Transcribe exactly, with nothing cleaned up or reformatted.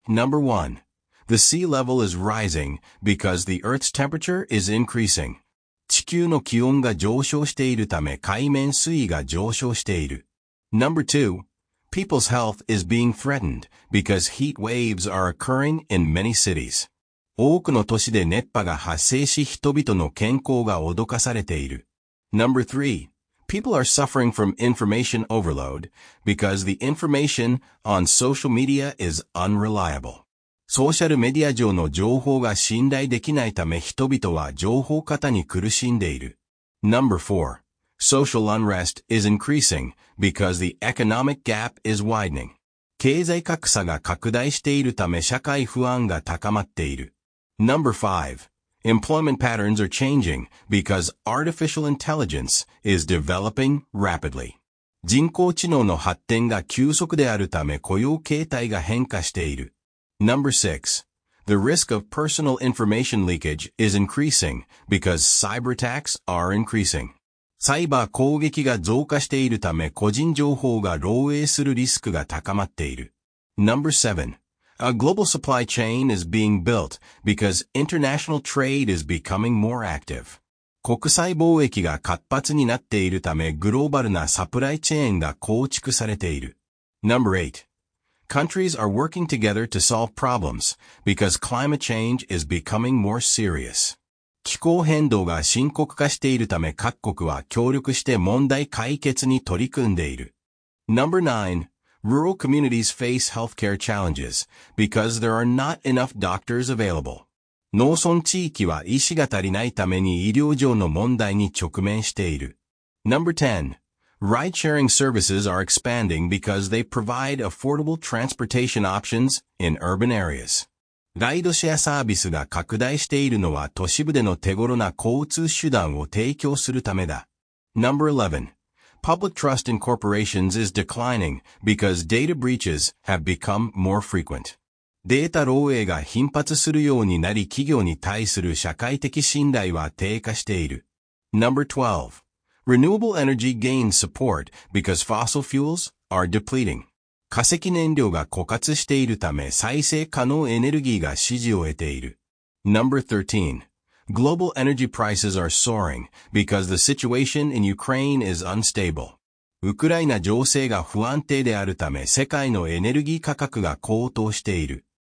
Number one. The sea level is rising because the Earth's temperature is increasing. 地球の気温が上昇しているため海面水位が上昇している。Number two. People's health is being threatened because heat waves are occurring in many cities. 多くの都市で熱波が発生し人々の健康が脅かされている。Number three. People are suffering from information overload because the information on social media is unreliable. ソーシャルメディア上の情報が信頼できないため人々は情報過多に苦しんでいる。Number four. Social unrest is increasing because the economic gap is widening. 経済格差が拡大しているため社会不安が高まっている。Number five. Employment patterns are changing because artificial intelligence is developing rapidly. 人工知能の発展が急速であるため雇用形態が変化している。Number six. The risk of personal information leakage is increasing because cyber attacks are increasing. サイバー攻撃が増加しているため個人情報が漏洩するリスクが高まっている。Number seven. A global supply chain is being built because international trade is becoming more active. 国際貿易が活発になっているためグローバルなサプライチェーンが構築されている。Number eight. Countries are working together to solve problems because climate change is becoming more serious. 気候変動が深刻化しているため各国は協力して問題解決に取り組んでいる。Number nine. Rural communities face healthcare challenges because there are not enough doctors available. 農村地域は医師が足りないために医療上の問題に直面している。Number ten. Ride-sharing services are expanding because they provide affordable transportation options in urban areas. ライドシェアサービスが拡大しているのは都市部での手頃な交通手段を提供するためだ。Number eleven. Public trust in corporations is declining because data breaches have become more frequent. データ漏洩が頻発するようになり企業に対する社会的信頼は低下している。Number twelve. Renewable energy gains support because fossil fuels are depleting. 化石燃料が枯渇しているため再生可能エネルギーが支持を得ている。Number thirteen. Global energy prices are soaring because the situation in Ukraine is unstable. ウクライナ情勢が不安定であるため世界のエネルギー価格が高騰している。